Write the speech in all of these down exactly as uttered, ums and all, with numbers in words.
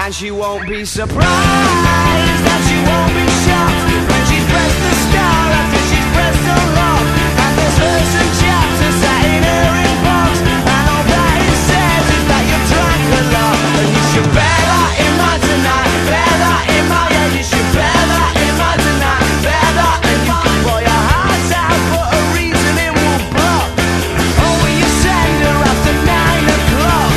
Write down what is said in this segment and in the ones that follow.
And she won't be surprised, and she won't be shocked when she's pressed the star after she's pressed the lock. And there's verse and chapter sat in her inbox, and all that it says is that you drank a lot. And you should bear that in mind tonight, bear that in mind, yeah, you should bear that in mind tonight, bear that. And you can pour your heart out, but a reason it will block. Oh, will you send her after nine o'clock?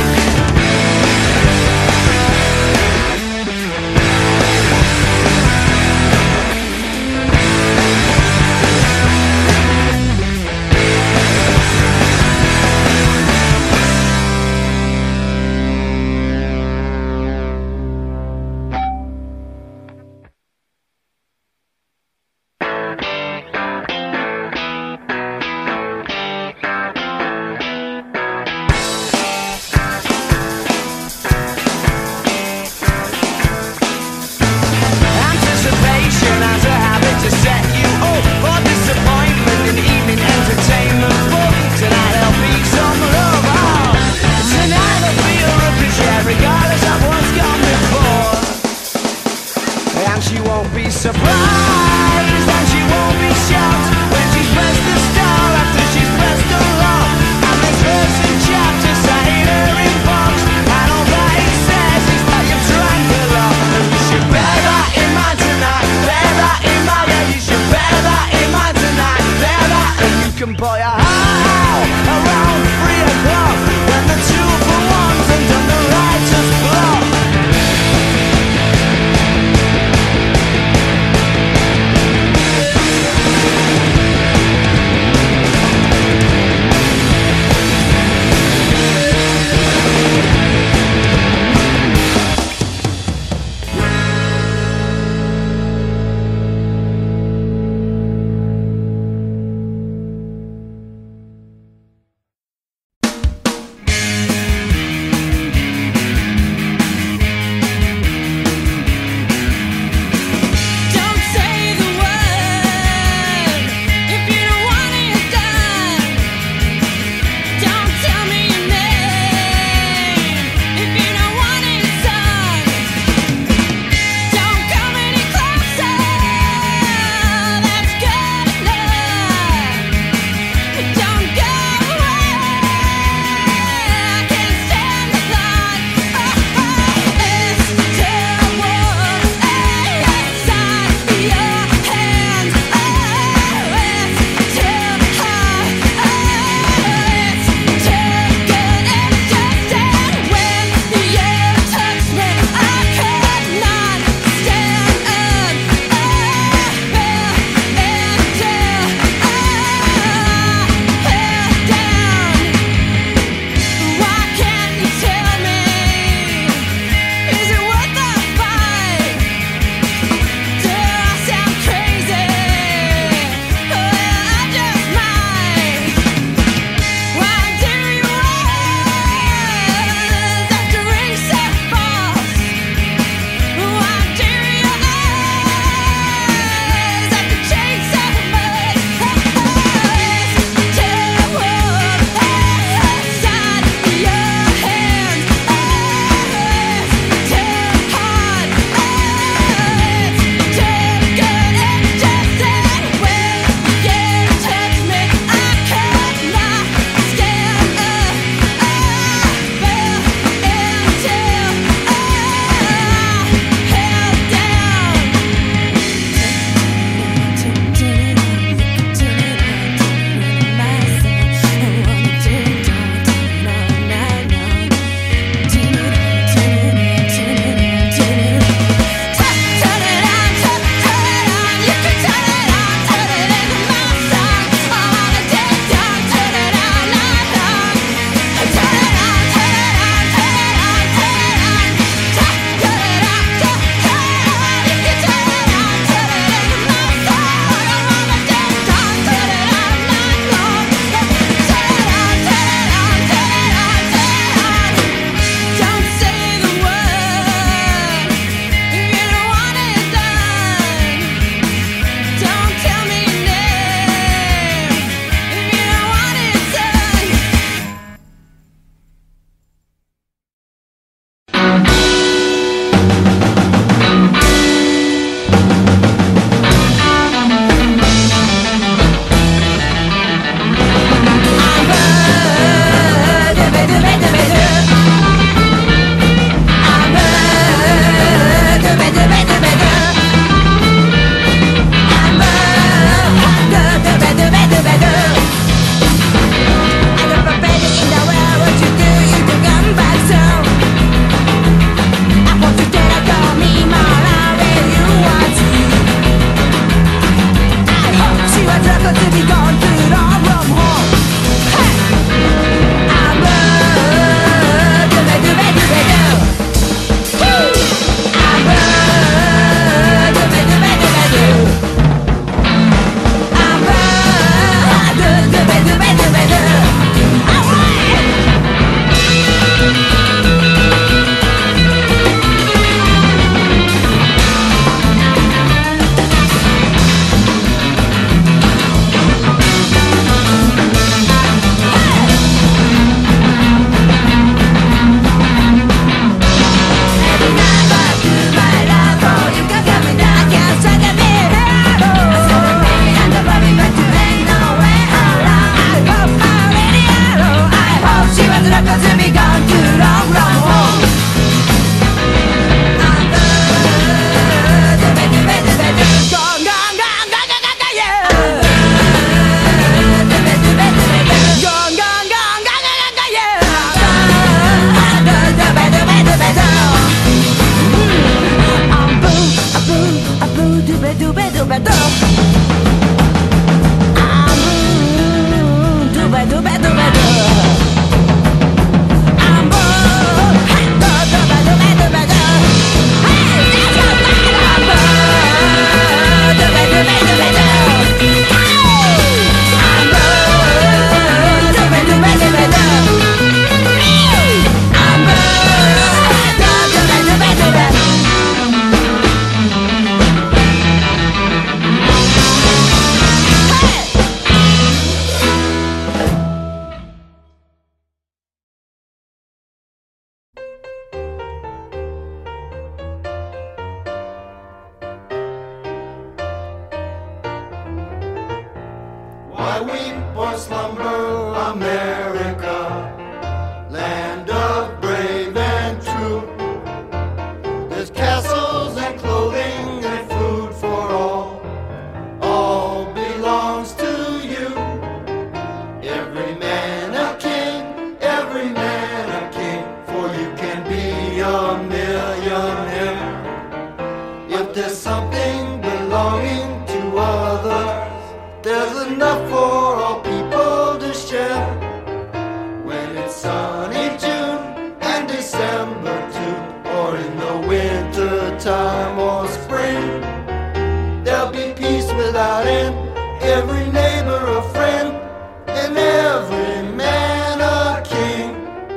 Anticipation has a habit to set you up for disappointment in evening entertainment. But tonight there'll be some love. Oh, tonight there'll be a rookie share, regardless of what's gone before. And she won't be surprised, and she won't be shocked when she's pressed the star after she's pressed the lock. And there's verse and chapter sat in her inbox, and all that it says is that you've drank a lot. And you should bear that in mind tonight, bear that in mind, yeah, you should bear that in mind tonight, bear that. And you can buy a house around three o'clock when the two for ones and done the righteous block. I weep or slumber, America, land of brave and true. There's castles and clothing and food for all, all belongs to you. Every man a king, every man a king, for you can be a millionaire. If there's something belonging to others, there's enough for all people to share. When it's sunny June and December too, or in the winter time or spring, there'll be peace without end, every neighbor a friend, and every man a king.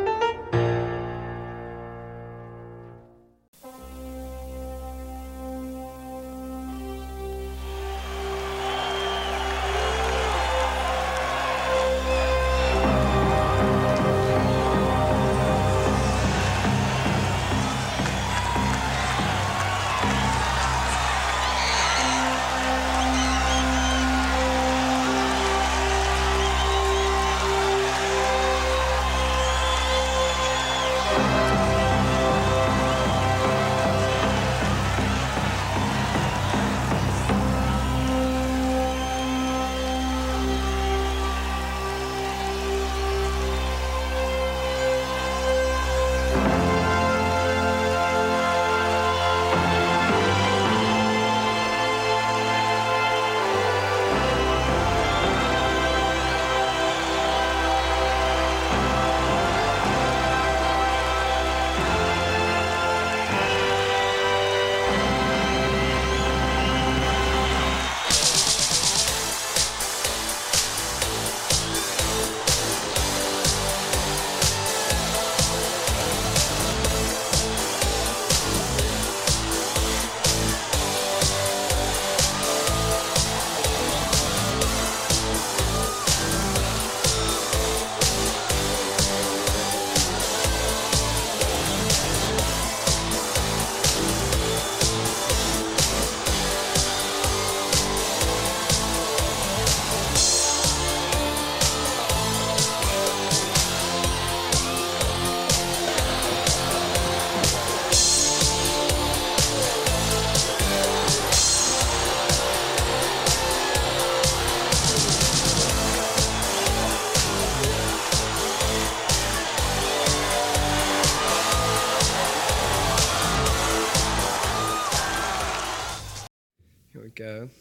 Here we go.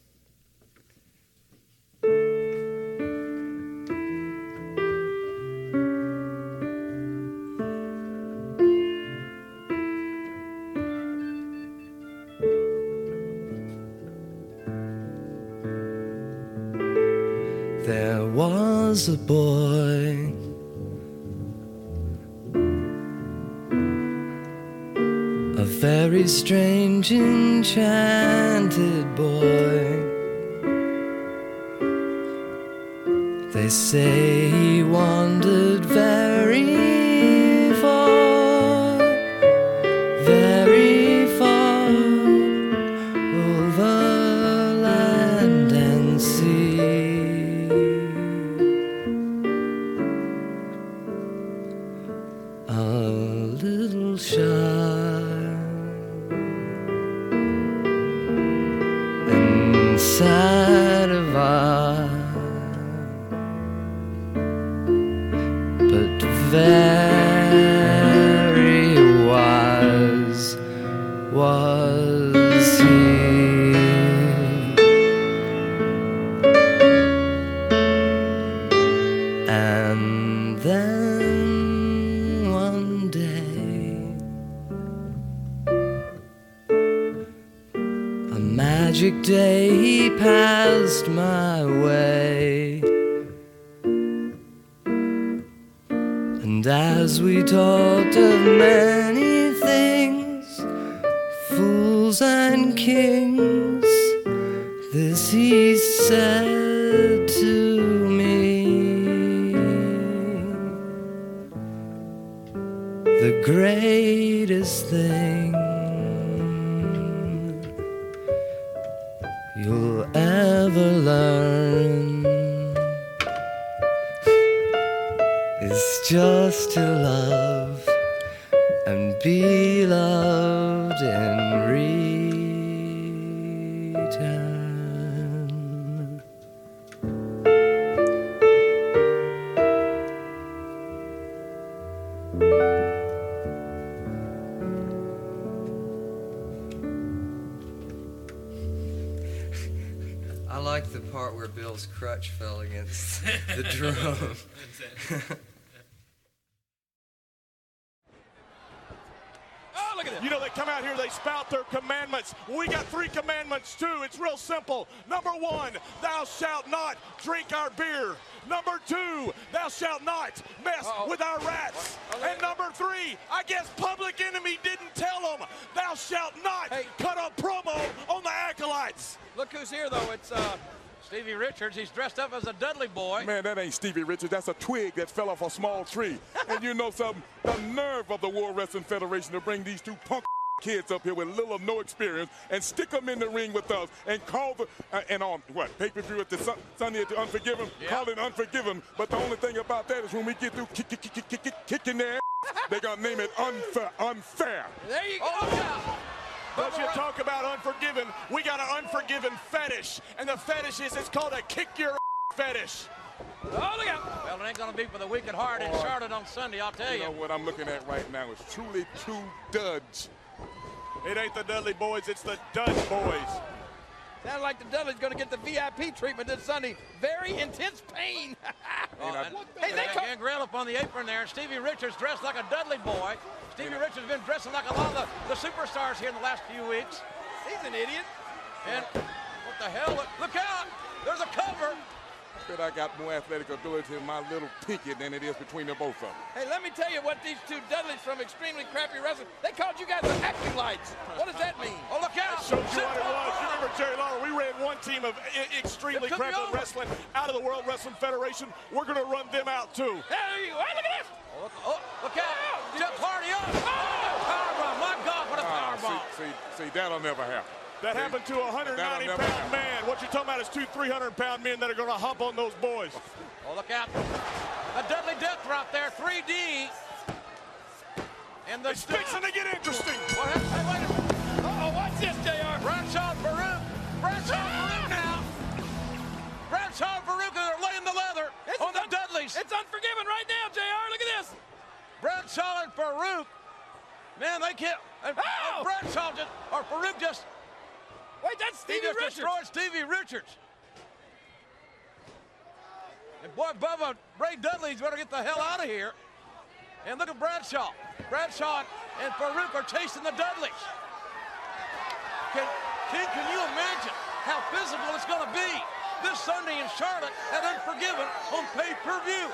There was a boy, a very strange, enchanted boy. They say he wandered very far, very far, over land and sea. A little shy and sad of eye, but very wise was he. And then one day, a magic day, he passed my way. And as we talked of many things, fools and kings, this he said to me: the greatest thing you'll ever learn just to love and be loved in return. I like the part where Bill's crutch fell against the drum. Oh, look at this. You know, they come out here, they spout their commandments. We got three commandments, too. It's real simple. Number one, thou shalt not drink our beer. Number two, thou shalt not mess Uh-oh. with our rats. What? And number three, I guess Public Enemy didn't tell them, thou shalt not hey. cut a promo on the Acolytes. Look who's here, though. It's uh, Stevie Richards. He's dressed up as a Dudley boy. Man, that ain't Stevie Richards. That's a twig that fell off a small tree. And you know something? The nerve of the World Wrestling Federation to bring these two punk kids up here with little or no experience and stick them in the ring with us and call the, uh, and on what, pay-per-view at the sun, Sunday at the Unforgiven, yeah. call it Unforgiven. But the only thing about that is when we get through kick, kick, kick, kick, kick, kicking their ass, they're going to name it Unfair. Unfair. There you go. Oh, Don't you talk about Unforgiven. We got an Unforgiven fetish. And the fetish is, it's called a kick your fetish. Oh, look out. Well, it ain't going to be for the weak at heart in Charlotte on Sunday, I'll tell you. You know what I'm looking at right now is truly two duds. It ain't the Dudley boys, it's the Dud boys. Sounds like the Dudley's going to get the V I P treatment this Sunday. Very intense pain. oh, and, hey, they come. Gangrel up on the apron there. Stevie Richards dressed like a Dudley boy. Stevie yeah. Richards has been dressing like a lot of the, the superstars here in the last few weeks. He's an idiot. And what the hell? Look, look out. There's a cover. I bet I got more athletic ability in my little pinky than it is between the both of them. Hey, let me tell you what these two Dudleys from Extremely Crappy Wrestling, they called you guys the acting lights. What does that mean? Oh, look out. That showed you what it was. You remember Jerry Lawler, we ran one team of Extremely Crappy Wrestling out of the World Wrestling Federation. We're going to run them out, too. Hey, look at this. Oh, look, oh, look out. Just party up. Oh, powerbomb. My God, what a powerbomb. Uh, see, see, see, that'll never happen. That see, happened to a one hundred ninety pound man. What you're talking about is two three hundred pound men that are going to hump on those boys. Oh, look out. A Dudley Death Drop there, three D. And the it's fixing to get interesting. What happened? Hey, wait a minute. Uh-oh, watch this, J R. Bradshaw and Farouk. Bradshaw and Farouk now. Bradshaw and Farouk are laying the leather it's on the Dudleys. It's Unforgiven right now, J R. Look at this. Bradshaw and Farouk. Man, they can't. And, oh! and Bradshaw just, or Farouk just. Wait, that's Stevie he just Richards. destroyed Stevie Richards. And boy, Bubba, Ray Dudley's better get the hell out of here. And look at Bradshaw. Bradshaw and Farouk are chasing the Dudleys. Can, can, can you imagine how physical it's going to be this Sunday in Charlotte at Unforgiven on pay-per-view?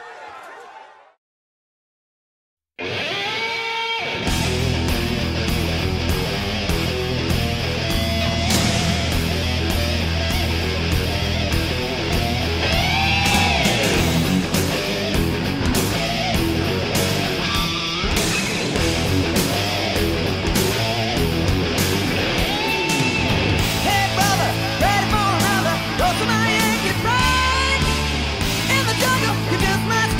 Ready for another dose of my Yankee pride. In the jungle, you just might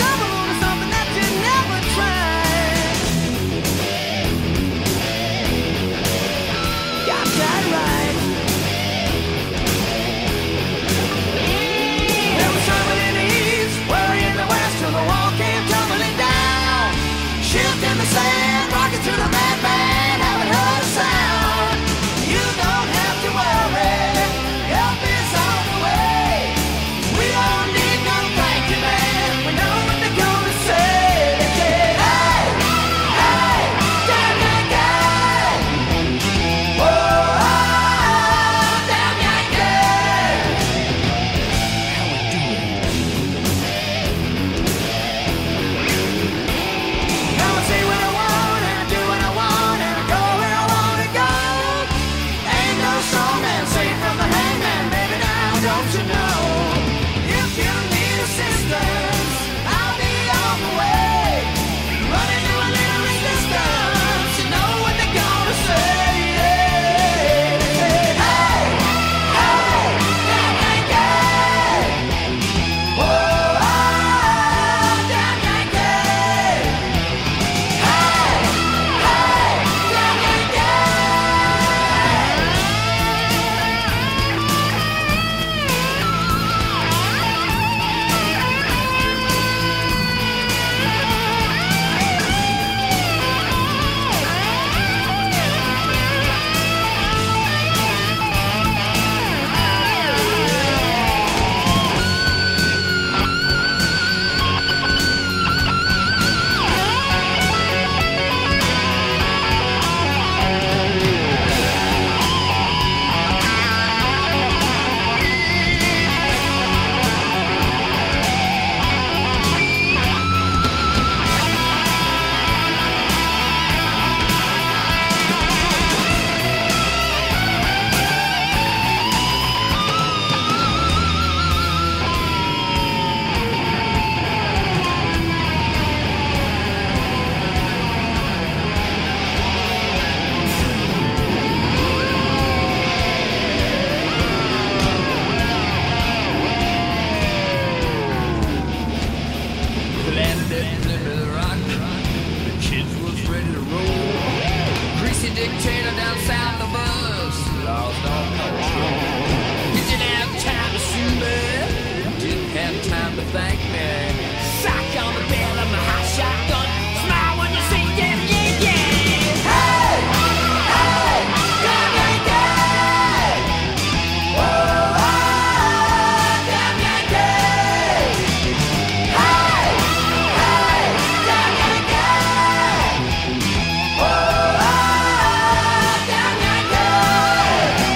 down south of us, lost all control. Didn't have time to sue me, didn't have time to thank me. Sock on the bed of my hot shotgun, smile when you see them, yeah, yeah. Hey, hey, damn Yankee! Oh, oh, damn Yankee! Hey, hey, damn Yankee! Oh, oh, damn Yankee!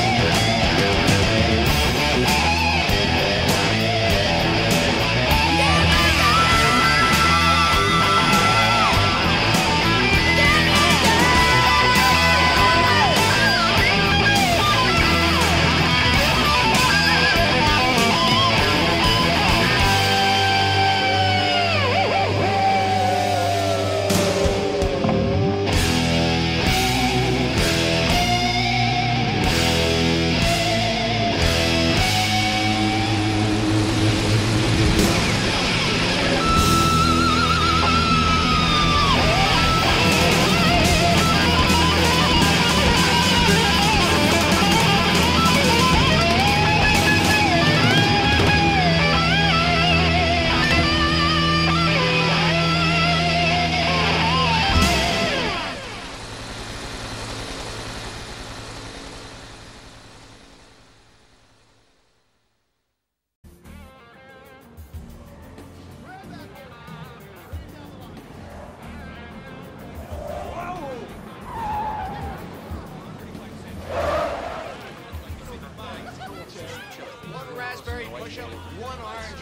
One raspberry push-up, one orange.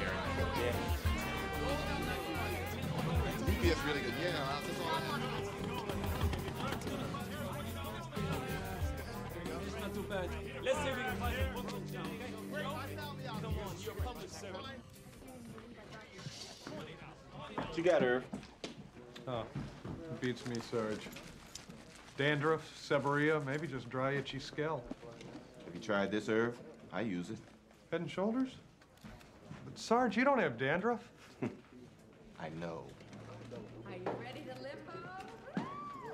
U P S really good. Yeah, that's all I have. Not too bad. Let's see if we can find a booking down. Come on, you're a public servant. What you got, Irv? Oh, beats me, Sarge. Dandruff, seborrhea, maybe just dry, itchy scalp. Have you tried this, Irv? I use it. Head and shoulders? But Sarge, you don't have dandruff. I know. Are you ready to limbo?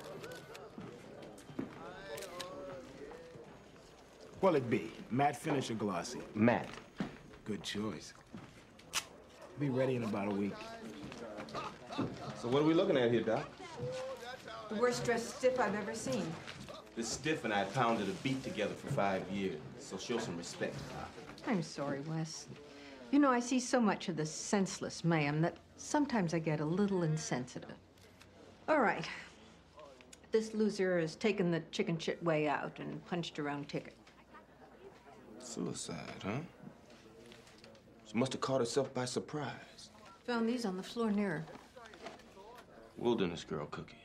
What'll it be? Matte finish or glossy? Matt. Good choice. Be ready in about a week. So what are we looking at here, Doc? The worst dressed stiff I've ever seen. This stiff and I pounded a beat together for five years, so show some respect. I'm sorry, Wes. You know, I see so much of the senseless mayhem that sometimes I get a little insensitive. All right. This loser has taken the chicken shit way out and punched her own ticket. Suicide, huh? She must have caught herself by surprise. Found these on the floor near her. Wilderness Girl cookies.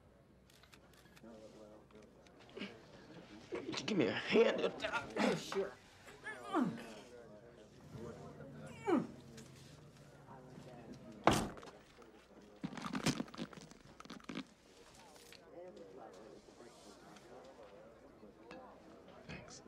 Would you give me a hand? Oh, sure. Thanks.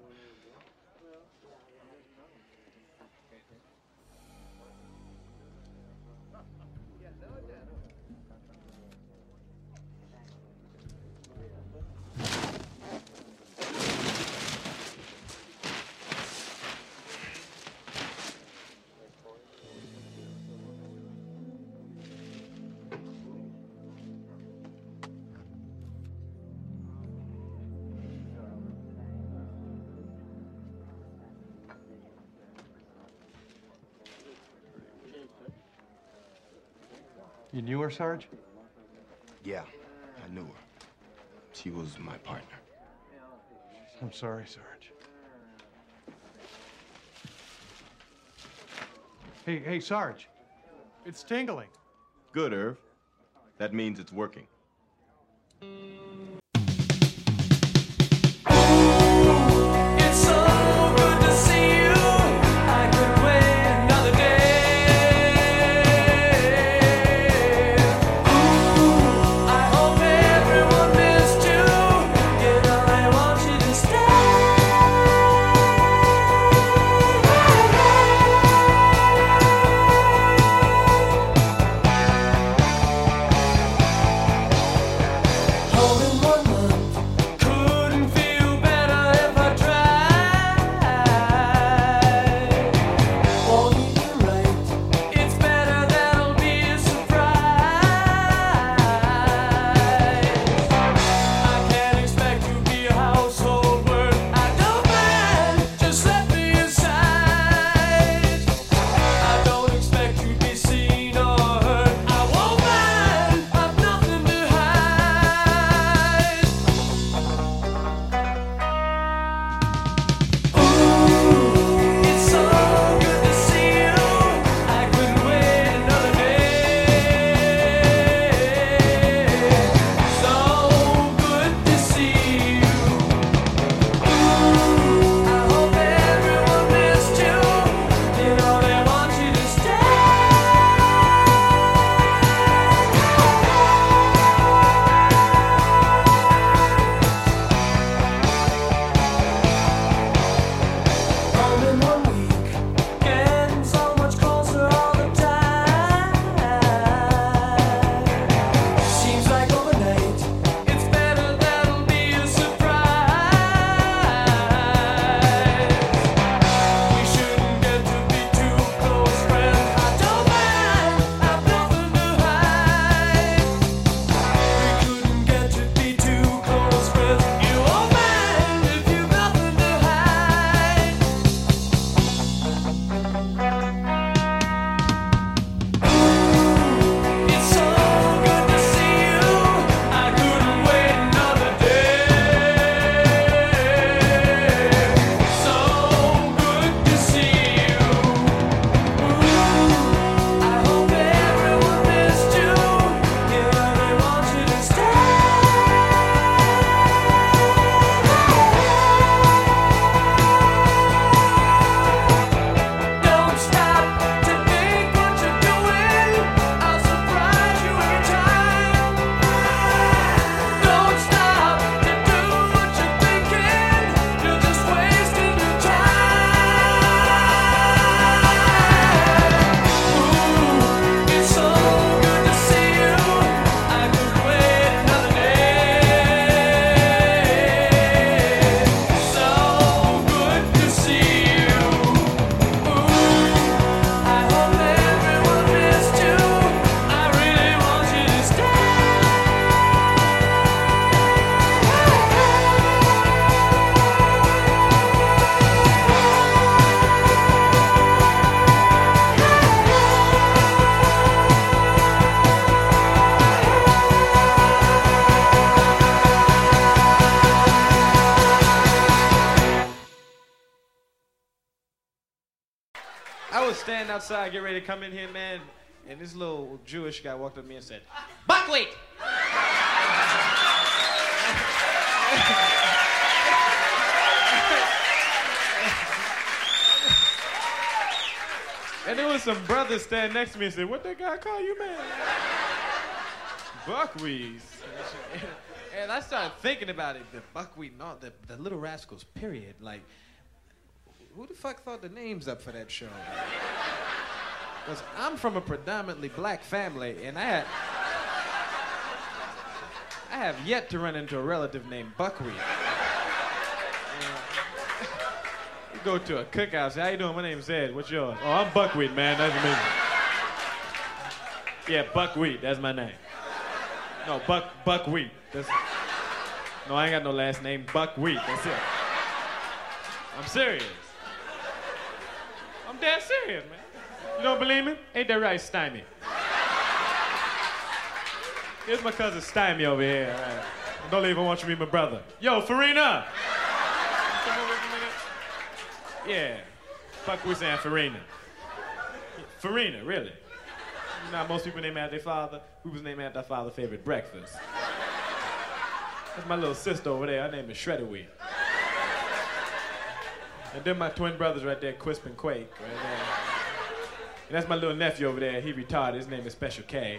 You knew her, Sarge? Yeah, I knew her. She was my partner. I'm sorry, Sarge. Hey, hey, Sarge. It's tingling. Good, Irv. That means it's working. It's so good to see you. I could wait another day. Ooh, I hope everyone missed you. Yet I want you to stay. I was standing outside, getting ready to come in here, man, and this little Jewish guy walked up to me and said, "Buckwheat!" And there was some brothers standing next to me and said, "What that guy call you, man?" Buckwheat. And I started thinking about it, the buckwheat and all, the, the Little Rascals, period. Like, who the fuck thought the names up for that show? Because I'm from a predominantly black family, and I had, I have yet to run into a relative named Buckwheat. You go to a cookout, say, "How you doing? My name's Ed. What's yours?" "Oh, I'm Buckwheat, man. Nice to meet you." "Yeah, Buckwheat. That's my name." "No, Buck Buckwheat. That's No, I ain't got no last name. Buckwheat. That's it. I'm serious. I'm dead serious, man. You don't believe me? Ain't that right, Stymie? Here's my cousin Stymie over here. All right. Don't even want you to meet my brother. Yo, Farina! Come over for a minute. Yeah. Buckwheat saying Farina. Farina, really? You know how most people name after their father? We was named after our father's favorite breakfast. That's my little sister over there. Her name is Shredder Wheat. And then my twin brothers right there, Quisp and Quake, right there. And that's my little nephew over there. He retarded. His name is Special K.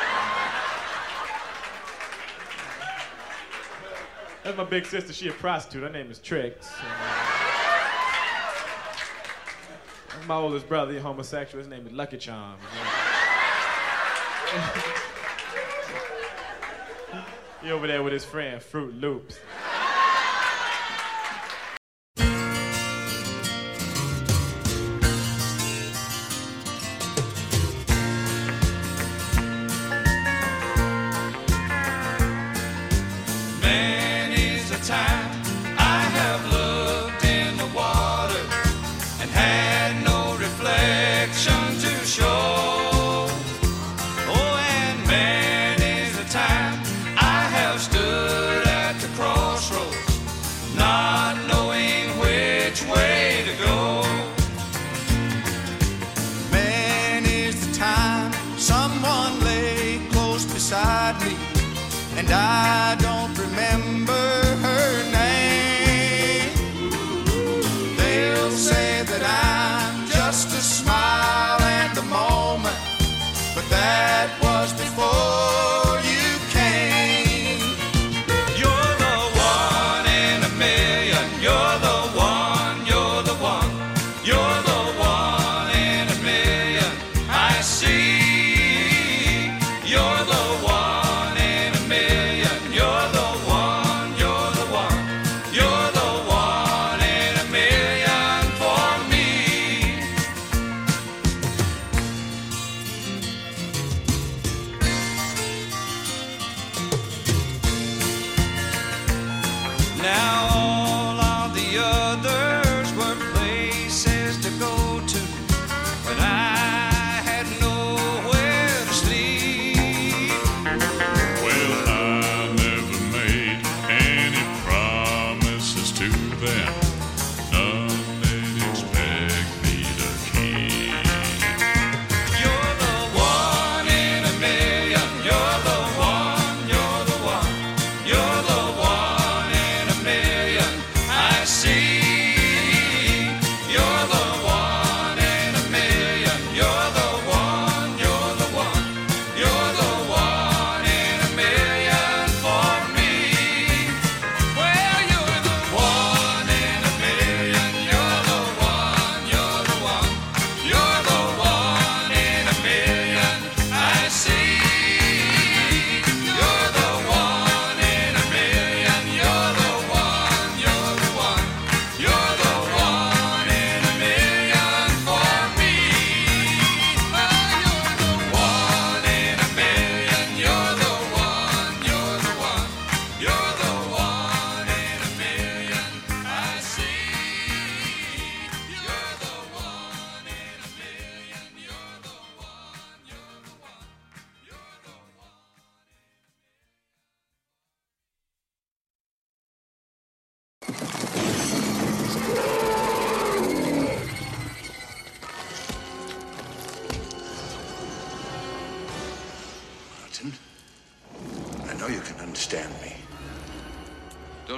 That's my big sister. She a prostitute. Her name is Trix. And, uh, that's my oldest brother. He's homosexual. His name is Lucky Charm. He over there with his friend, Fruit Loops. Many's the time I have looked in the water and had no reflection to show. And I don't remember her name. They'll say that I'm just a smile and a moment, but that was before you came. You're the one in a million. You're the one, you're the one. You're the one in a million. I see. You're the one.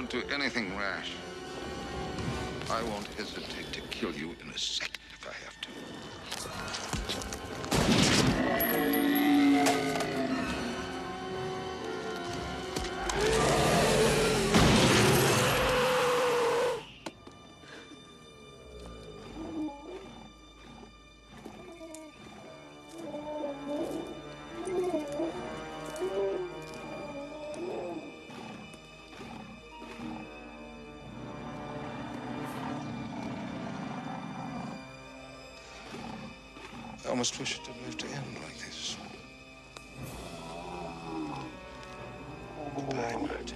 don't do anything rash, I won't hesitate to kill you in a second if I have to. I almost wish it didn't have to end like this. Goodbye, Martin.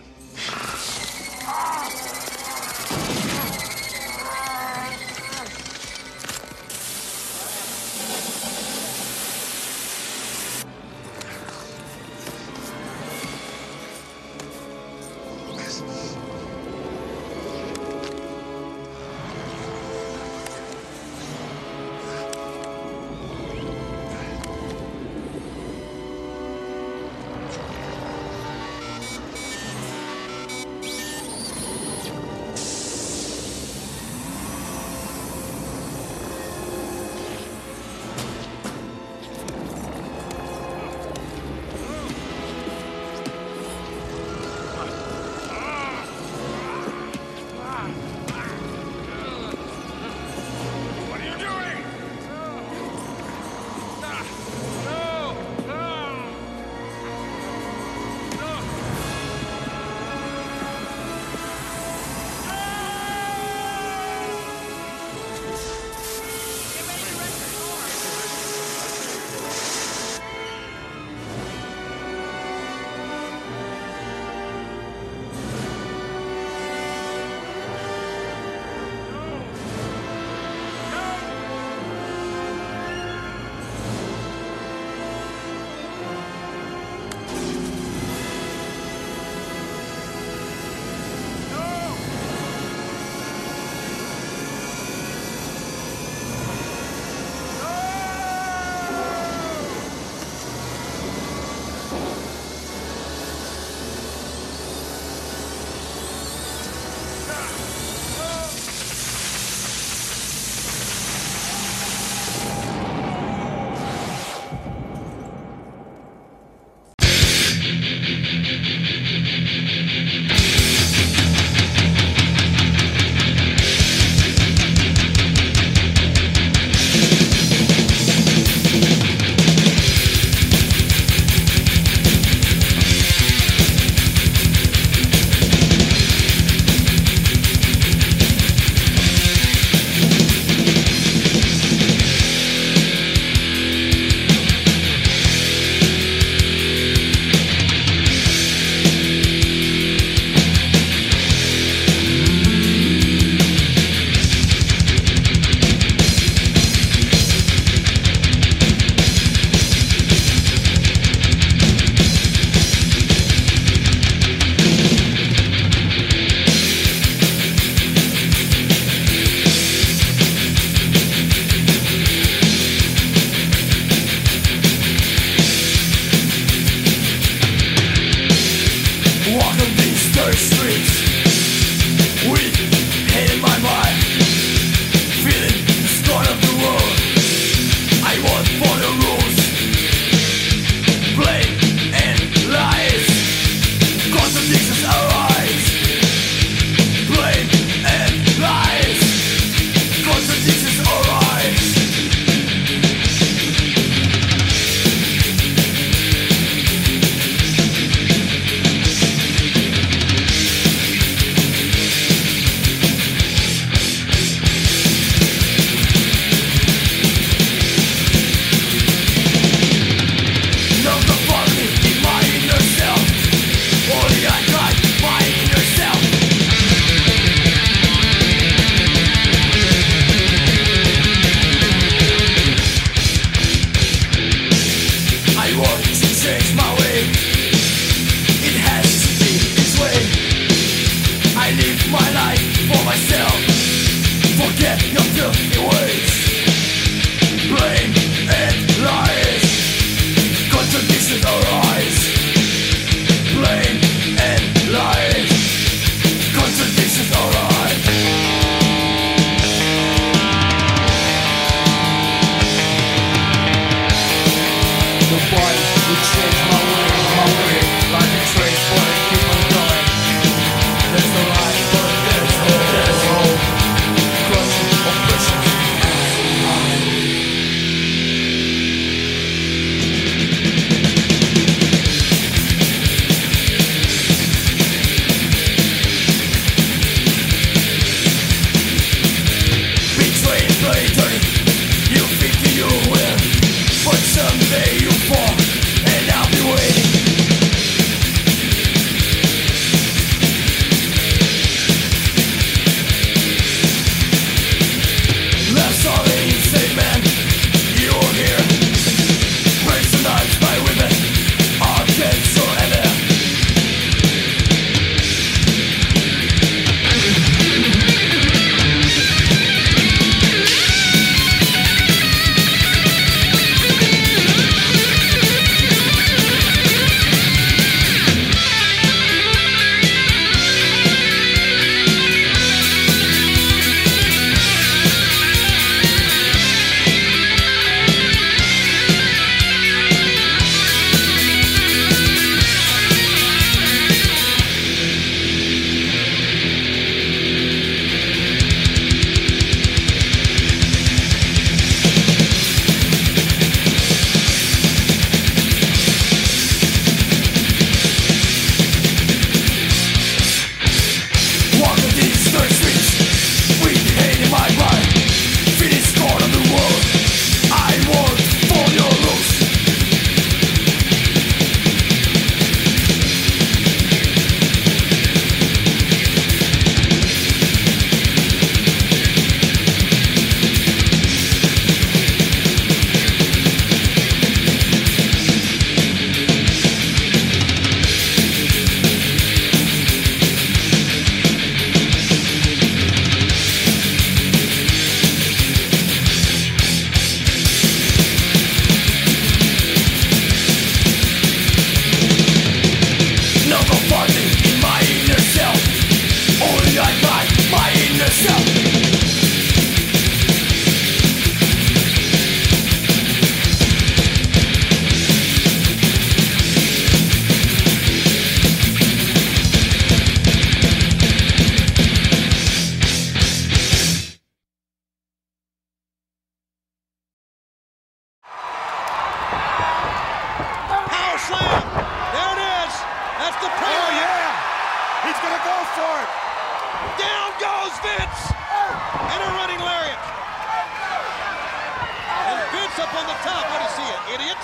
idiot.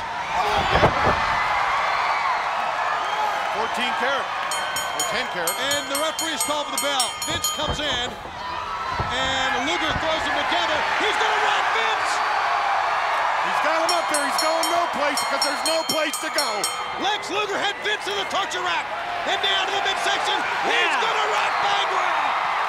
fourteen carat. Or ten carat. And the referee is called for the bell. Vince comes in, and Luger throws him together. He's going to run Vince! He's got him up there. He's going no place because there's no place to go. Lex Luger had Vince in the torture rack. And down to the midsection. He's Yeah. going to rock Bagwell.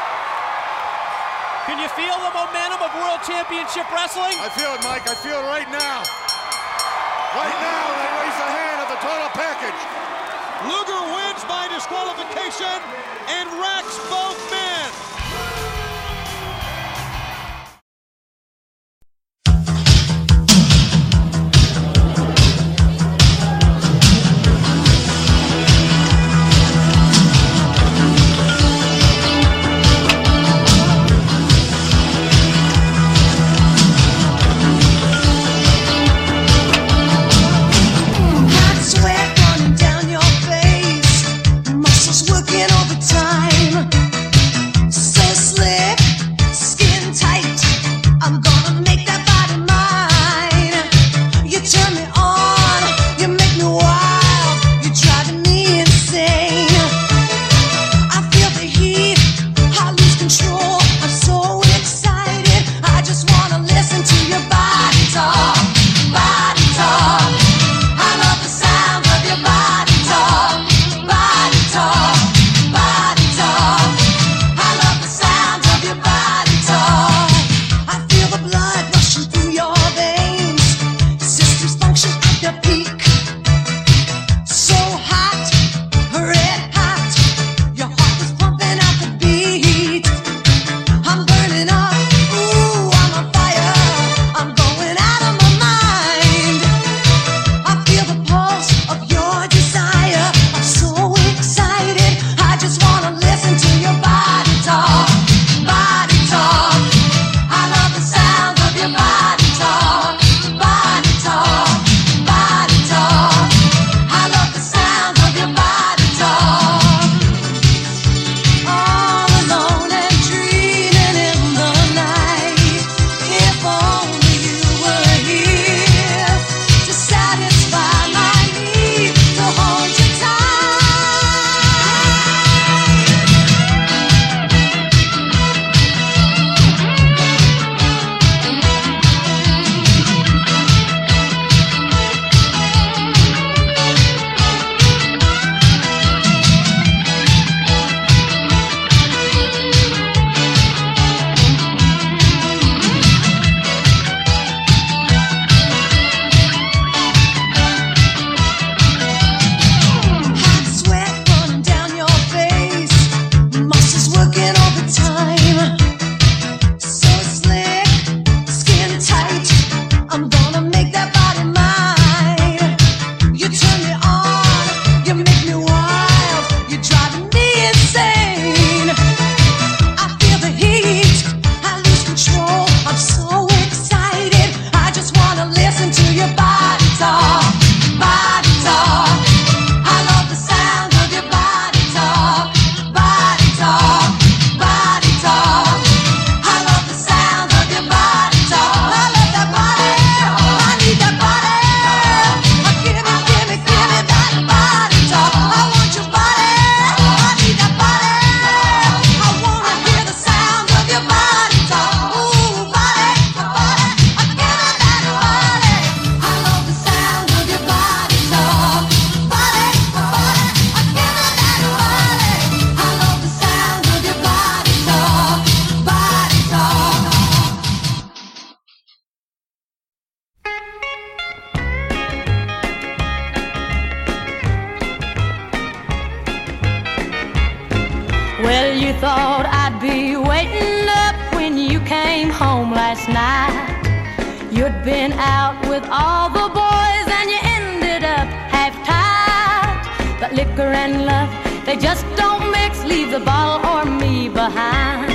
Can you feel the momentum of World Championship Wrestling? I feel it, Mike. I feel it right now. Right now, they raise a hand at the total package. Luger wins by disqualification and racks both men. Sweat running down your face, muscles working overtime. Well, you thought I'd be waiting up when you came home last night. You'd been out with all the boys and you ended up half-tied. But liquor and love, they just don't mix. Leave the bottle or me behind.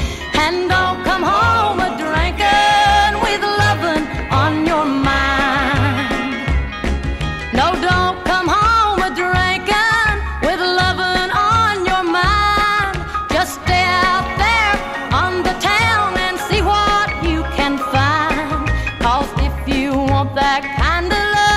And don't come home a drinking with lovin' on your mind. No, don't come home a drinking with lovin' on your mind. Just stay out there on the town and see what you can find. 'Cause if you want that kind of love,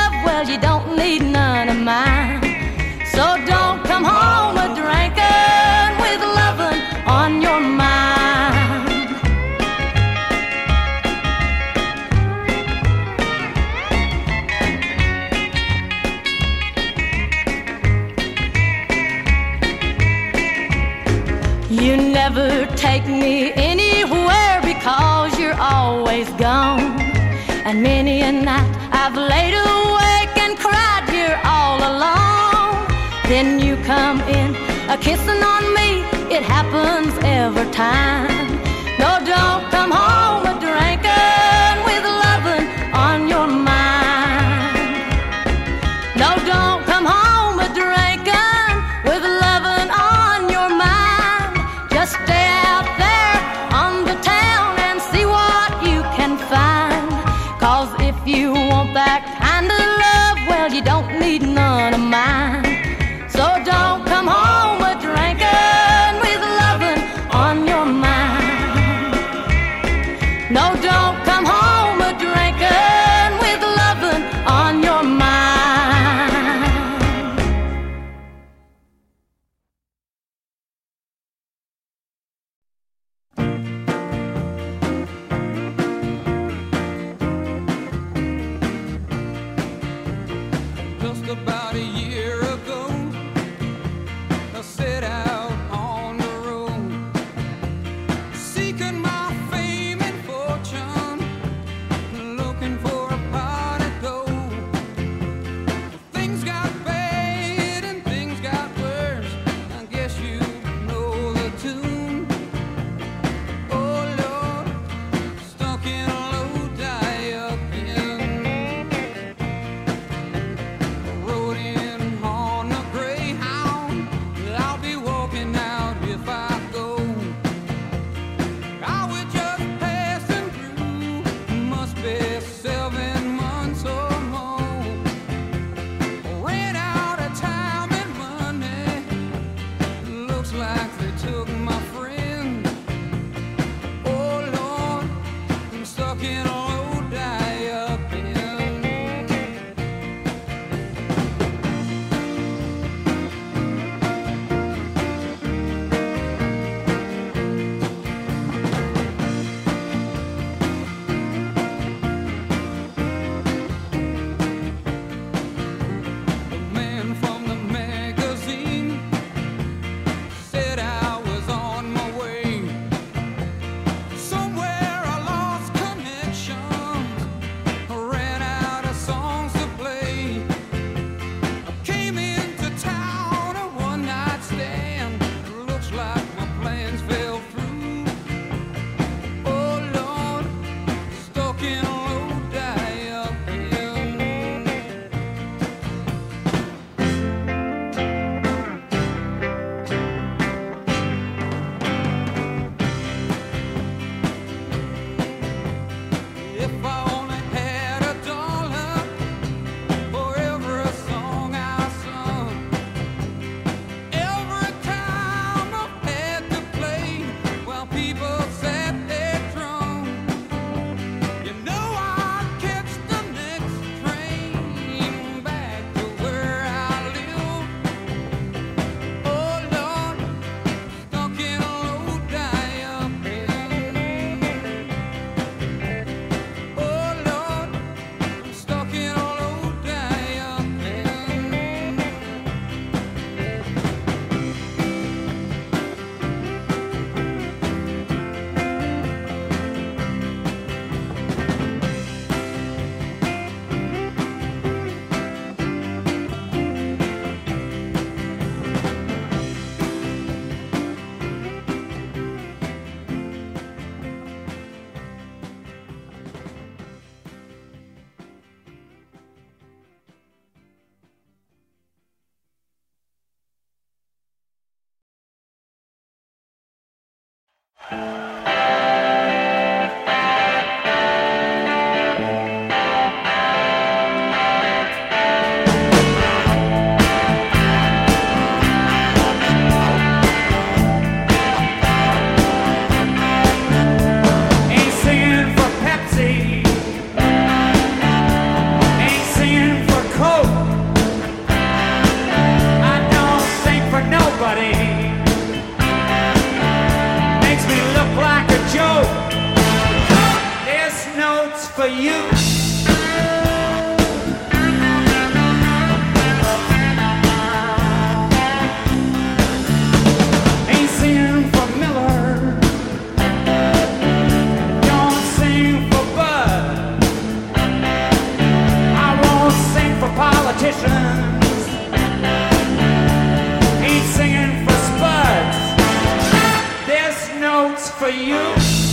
take me anywhere because you're always gone. And many a night I've laid awake and cried here all alone. Then you come in, a kissing on me, it happens every time. No, don't come home a drinking with loving on your mind. No, don't come home a drinking with loving on your mind. Just stay out there on the town and see what you can find. Cause if you want that kind of love, well, you don't need none of mine. So don't come home a drinking with loving on your mind. No, don't come home a drinking with loving on your mind. Just about a year ago, I set out on the road, seeking my fame and fortune, looking for a pot of gold. Things got bad and things got worse, I guess you know the tune. Oh Lord, stuck in a low die-up inn, rode in on a Greyhound. I'll be walking out if I go. I was just passing through, must be seven months or more. Ran out of time and money, looks like they took my friend. Oh Lord, I'm stuck in a low die-up inn. The man from the magazine said I was on my way. Somewhere I lost connections, ran out of songs to play. I came into town a one-night stand, looks like my plans fell through. Oh Lord, stuck in a low die-up inn. If I only had a dollar for every song I sung, every time I had to play while people sat there drunk, you know I'd catch the next train back to where I live. Oh Lord, stuck in a low die-up inn. Oh Lord, I'm stuck in a low die-up inn. Ain't singing for Pepsi, ain't singing for Coke. I don't sing for nobody, makes me look like a joke. This note's for you. Ain't singing for Miller, you.